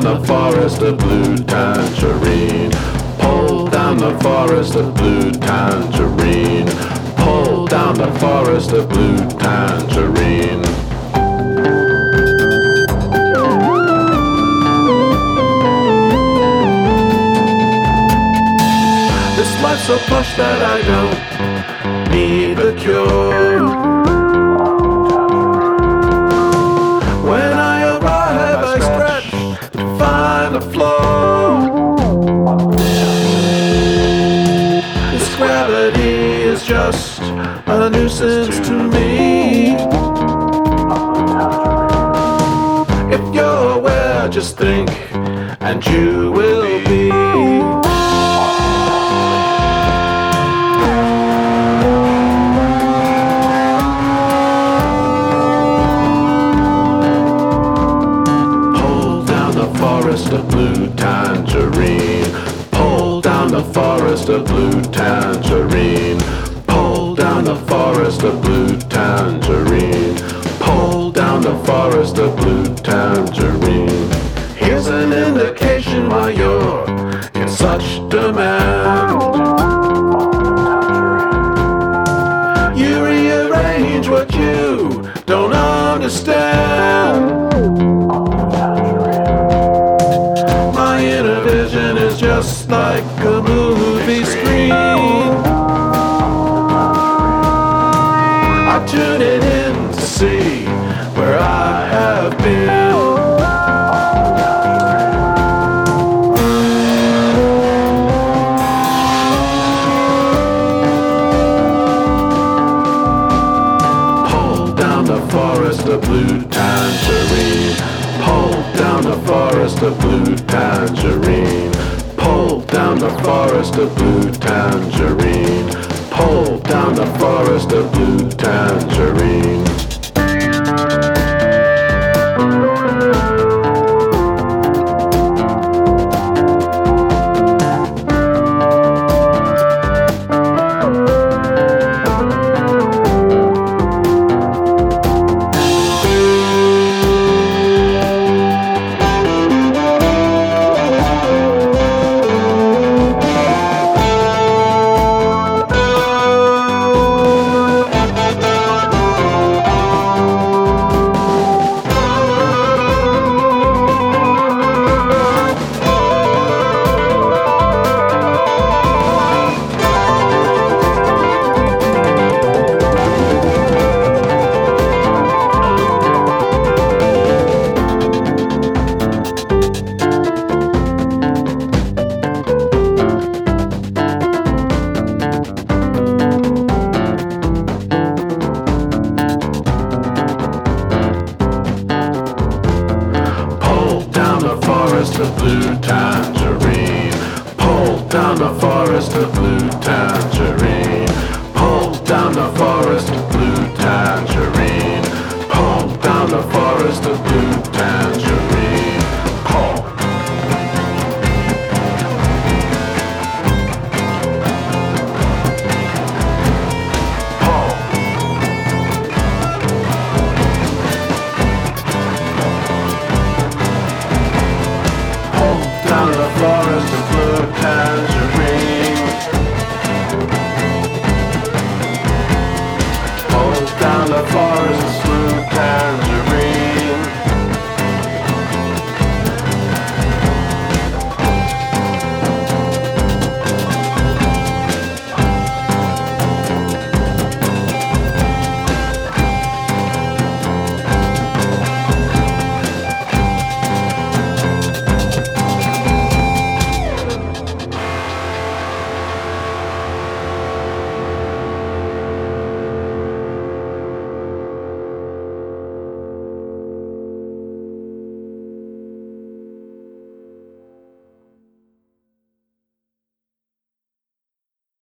the forest of blue tangerine. Pull down the forest of blue tangerine. Pull down the forest of blue tangerine. This life's so plush that I don't need the cure. When I arrive, I stretch to find the floor. This gravity is just a nuisance to me. If you're aware, just think, and you will be. Forest of blue tangerine. Pull down the forest of blue tangerine. Pull down the forest of blue tangerine. Pull down the forest of blue tangerine. Here's an indication why you're in such demand. You rearrange what you don't understand. Vision is just like a movie screen. I tune it in to see where I have been. Pull down the forest of blue tangerine. Pull down the forest of blue tangerine. Pull down the forest of blue tangerine. Pull down the forest of blue tangerine. Forest of blue tangerine. Pull down the forest of blue tangerine. Pull down the forest of blue tangerine. Pull down the forest of blue tangerine. Pull. Down the forest